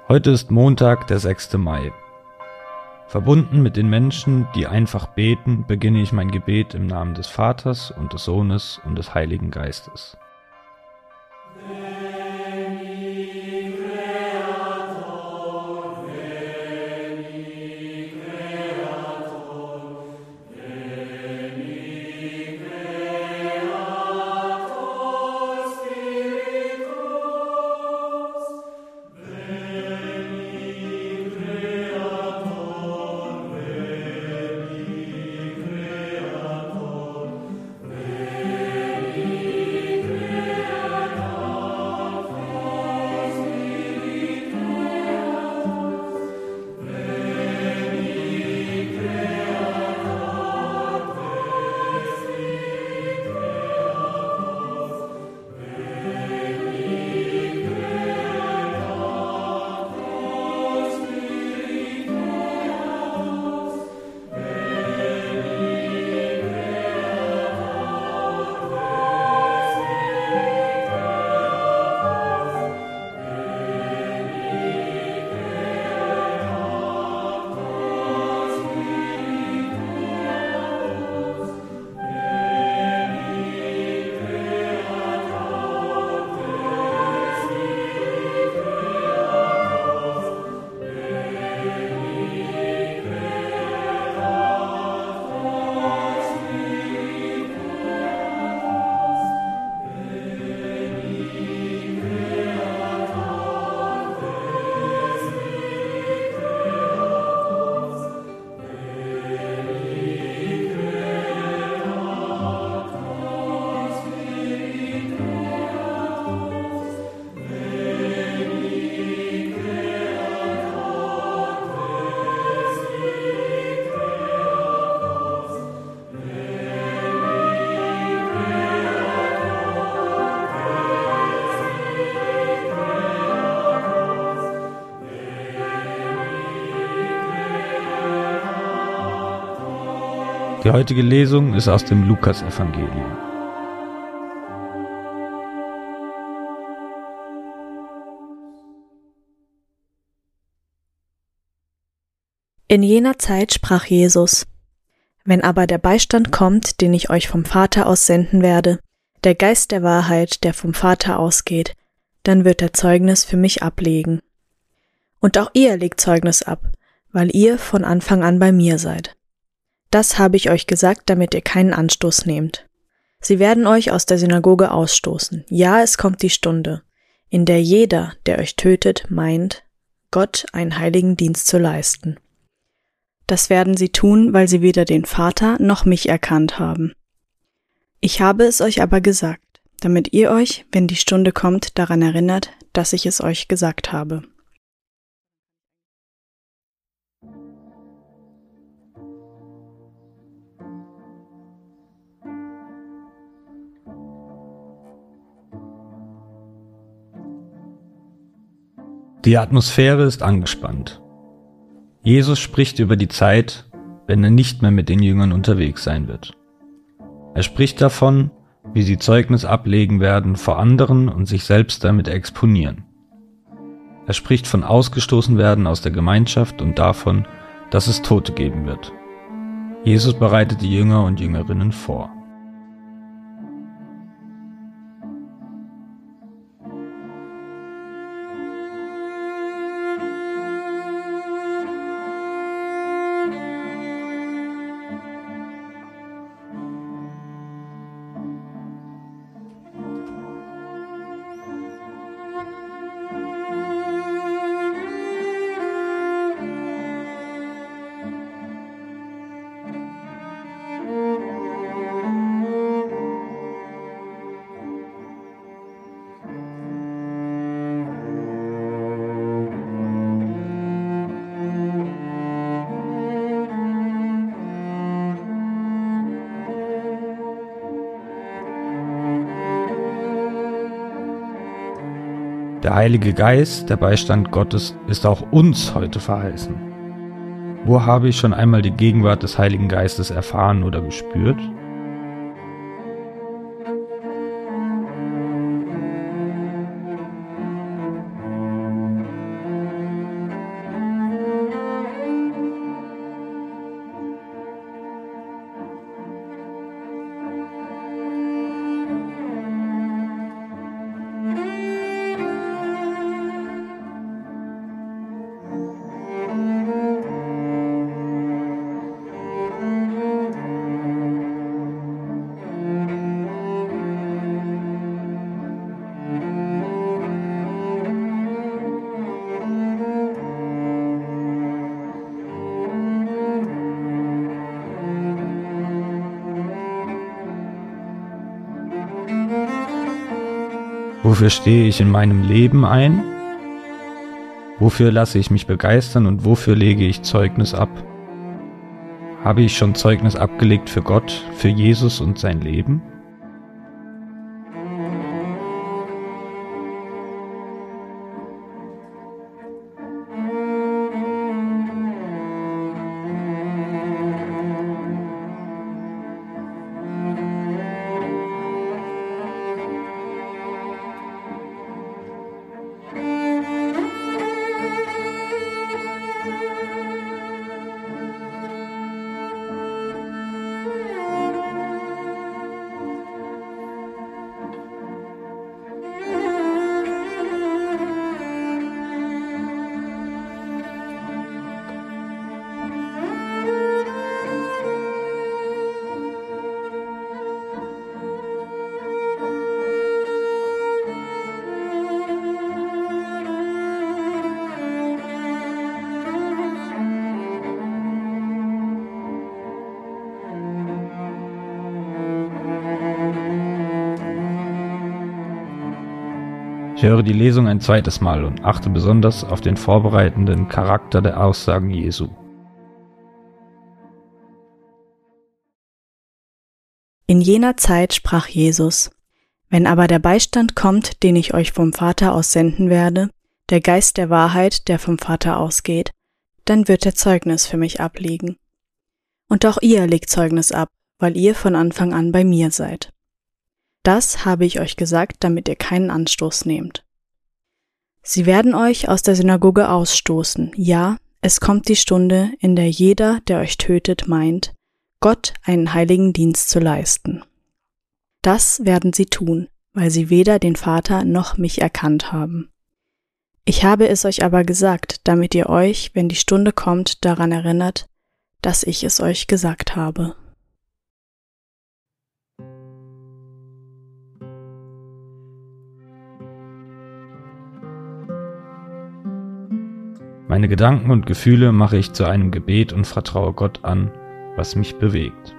Heute ist Montag, der 6. Mai. Verbunden mit den Menschen, die einfach beten, beginne ich mein Gebet im Namen des Vaters und des Sohnes und des Heiligen Geistes. Die heutige Lesung ist aus dem Lukasevangelium. In jener Zeit sprach Jesus: Wenn aber der Beistand kommt, den ich euch vom Vater aus senden werde, der Geist der Wahrheit, der vom Vater ausgeht, dann wird er Zeugnis für mich ablegen. Und auch ihr legt Zeugnis ab, weil ihr von Anfang an bei mir seid. Das habe ich euch gesagt, damit ihr keinen Anstoß nehmt. Sie werden euch aus der Synagoge ausstoßen. Ja, es kommt die Stunde, in der jeder, der euch tötet, meint, Gott einen heiligen Dienst zu leisten. Das werden sie tun, weil sie weder den Vater noch mich erkannt haben. Ich habe es euch aber gesagt, damit ihr euch, wenn die Stunde kommt, daran erinnert, dass ich es euch gesagt habe. Die Atmosphäre ist angespannt. Jesus spricht über die Zeit, wenn er nicht mehr mit den Jüngern unterwegs sein wird. Er spricht davon, wie sie Zeugnis ablegen werden vor anderen und sich selbst damit exponieren. Er spricht von ausgestoßen werden aus der Gemeinschaft und davon, dass es Tote geben wird. Jesus bereitet die Jünger und Jüngerinnen vor. Der Heilige Geist, der Beistand Gottes, ist auch uns heute verheißen. Wo habe ich schon einmal die Gegenwart des Heiligen Geistes erfahren oder gespürt? Wofür stehe ich in meinem Leben ein? Wofür lasse ich mich begeistern und wofür lege ich Zeugnis ab? Habe ich schon Zeugnis abgelegt für Gott, für Jesus und sein Leben? Ich höre die Lesung ein zweites Mal und achte besonders auf den vorbereitenden Charakter der Aussagen Jesu. In jener Zeit sprach Jesus: Wenn aber der Beistand kommt, den ich euch vom Vater aus senden werde, der Geist der Wahrheit, der vom Vater ausgeht, dann wird er Zeugnis für mich ablegen. Und auch ihr legt Zeugnis ab, weil ihr von Anfang an bei mir seid. Das habe ich euch gesagt, damit ihr keinen Anstoß nehmt. Sie werden euch aus der Synagoge ausstoßen. Ja, es kommt die Stunde, in der jeder, der euch tötet, meint, Gott einen heiligen Dienst zu leisten. Das werden sie tun, weil sie weder den Vater noch mich erkannt haben. Ich habe es euch aber gesagt, damit ihr euch, wenn die Stunde kommt, daran erinnert, dass ich es euch gesagt habe. Meine Gedanken und Gefühle mache ich zu einem Gebet und vertraue Gott an, was mich bewegt.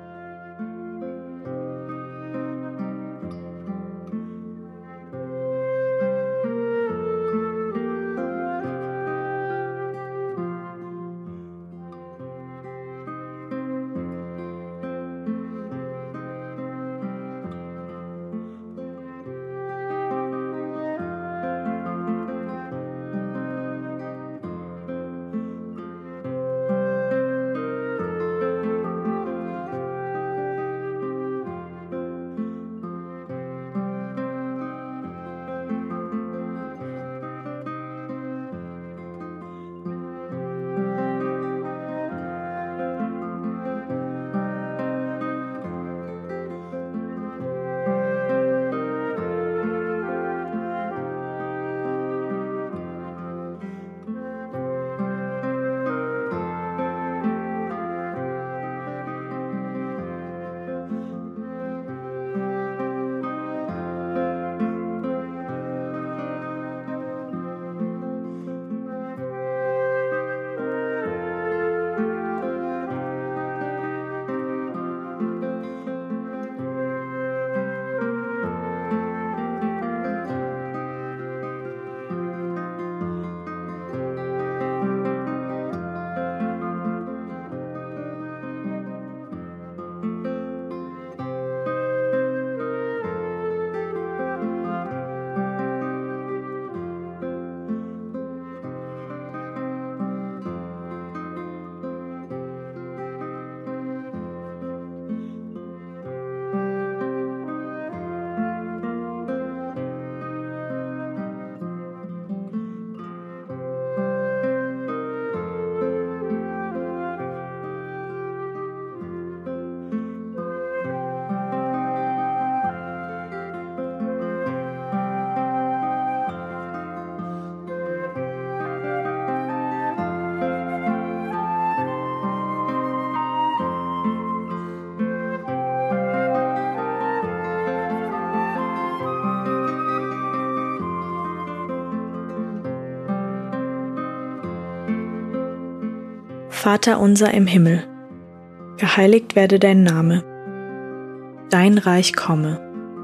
Vater unser im Himmel, geheiligt werde dein Name, dein Reich komme,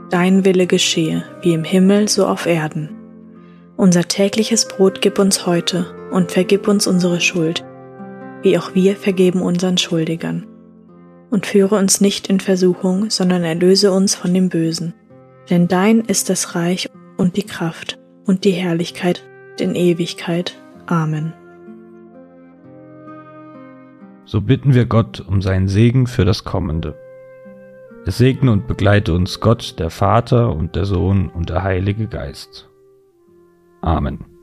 Dein Wille geschehe, wie im Himmel so auf Erden. Unser tägliches Brot gib uns heute und vergib uns unsere Schuld, wie auch wir vergeben unseren Schuldigern. Und führe uns nicht in Versuchung, sondern erlöse uns von dem Bösen. Denn dein ist das Reich und die Kraft und die Herrlichkeit in Ewigkeit. Amen. So bitten wir Gott um seinen Segen für das Kommende. Es segne und begleite uns Gott, der Vater und der Sohn und der Heilige Geist. Amen.